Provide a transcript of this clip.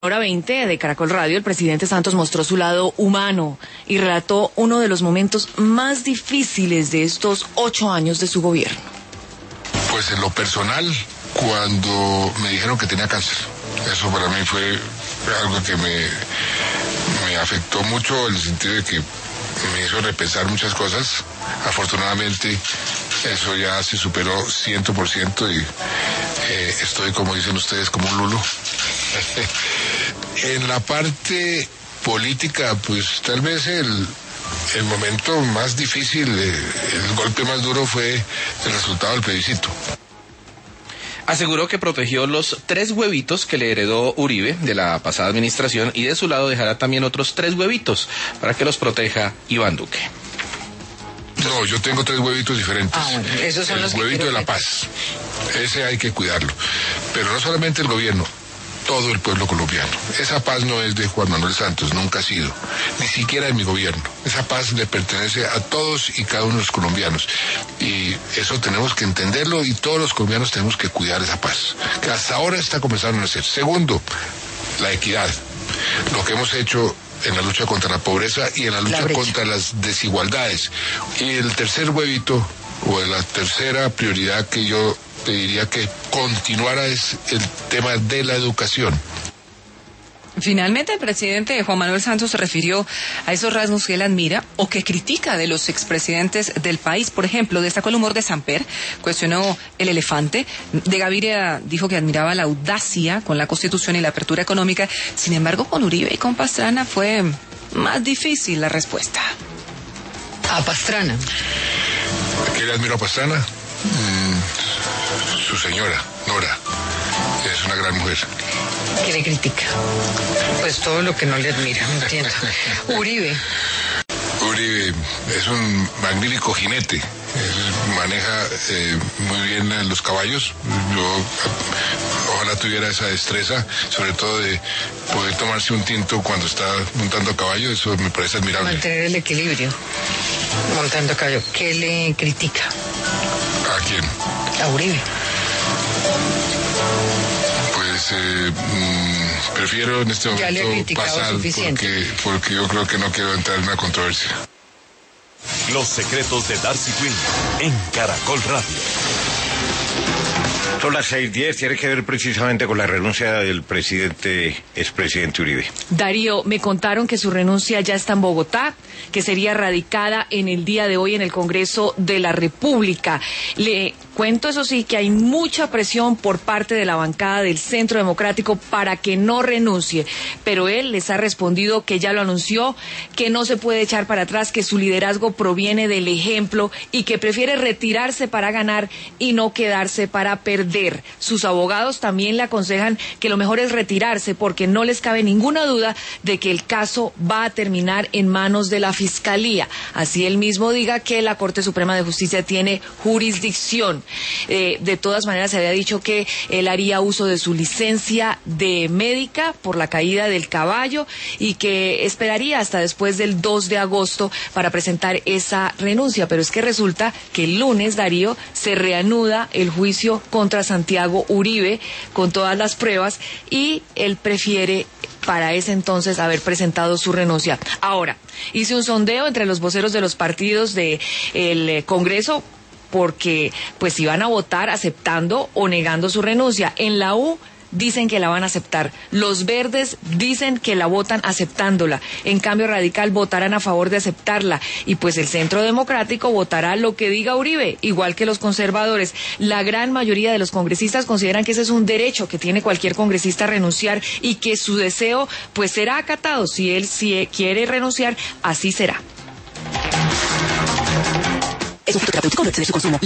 Hora 20 de Caracol Radio, el presidente Santos mostró su lado humano y relató uno de los momentos más difíciles de estos 8 años de su gobierno. Pues en lo personal, cuando me dijeron que tenía cáncer, eso para mí fue algo que me afectó mucho, en el sentido de que me hizo repensar muchas cosas. Afortunadamente, eso ya se superó 100% y estoy, como dicen ustedes, como un lulo. En la parte política, pues tal vez el momento más difícil, el golpe más duro fue el resultado del plebiscito. Aseguró que protegió los 3 huevitos que le heredó Uribe de la pasada administración y de su lado dejará también otros 3 huevitos para que los proteja Iván Duque. No, yo tengo 3 huevitos diferentes. Bueno, esos son el los huevito de la paz, ese hay que cuidarlo. Pero no solamente el gobierno, todo el pueblo colombiano. Esa paz no es de Juan Manuel Santos, nunca ha sido, ni siquiera de mi gobierno. Esa paz le pertenece a todos y cada uno de los colombianos. Y eso tenemos que entenderlo y todos los colombianos tenemos que cuidar esa paz, que hasta ahora está comenzando a nacer. Segundo, la equidad. Lo que hemos hecho en la lucha contra la pobreza y en la lucha contra las desigualdades. Y el tercer huevito, o la tercera prioridad que yo te diría que continuara, es el tema de la educación. Finalmente, el presidente Juan Manuel Santos se refirió a esos rasgos que él admira o que critica de los expresidentes del país. Por ejemplo, destacó el humor de Samper, cuestionó el elefante. De Gaviria dijo que admiraba la audacia con la Constitución y la apertura económica. Sin embargo, con Uribe y con Pastrana fue más difícil la respuesta. A Pastrana. ¿A qué le admiro a Pastrana? Su señora, Nora, es una gran mujer. ¿Qué le critica? Pues todo lo que no le admira, me entiendo. Uribe es un magnífico jinete, maneja muy bien los caballos. Yo ojalá tuviera esa destreza, sobre todo de poder tomarse un tinto cuando está montando a caballo, eso me parece admirable. Mantener el equilibrio montando a caballo. ¿Qué le critica? ¿A quién? A Uribe. Pues prefiero en este momento pasar porque yo creo que no quiero entrar en una controversia. Los secretos de Darcy Quinn en Caracol Radio. Son las 6:10, tiene que ver precisamente con la renuncia del expresidente Uribe. Darío, me contaron que su renuncia ya está en Bogotá, que sería radicada en el día de hoy en el Congreso de la República. Le cuento, eso sí, que hay mucha presión por parte de la bancada del Centro Democrático para que no renuncie, pero él les ha respondido que ya lo anunció, que no se puede echar para atrás, que su liderazgo proviene del ejemplo y que prefiere retirarse para ganar y no quedarse para perder. Sus abogados también le aconsejan que lo mejor es retirarse porque no les cabe ninguna duda de que el caso va a terminar en manos de la Fiscalía. Así él mismo diga que la Corte Suprema de Justicia tiene jurisdicción. De todas maneras, se había dicho que él haría uso de su licencia de médica por la caída del caballo y que esperaría hasta después del 2 de agosto para presentar esa renuncia. Pero es que resulta que el lunes, Darío, se reanuda el juicio contra Santiago Uribe con todas las pruebas y él prefiere para ese entonces haber presentado su renuncia. Ahora, hice un sondeo entre los voceros de los partidos del Congreso porque pues iban a votar aceptando o negando su renuncia. En la U dicen que la van a aceptar. Los verdes dicen que la votan aceptándola. En cambio, Radical votarán a favor de aceptarla. Y pues el Centro Democrático votará lo que diga Uribe, igual que los conservadores. La gran mayoría de los congresistas consideran que ese es un derecho que tiene cualquier congresista a renunciar y que su deseo pues será acatado. Si él quiere renunciar, así será.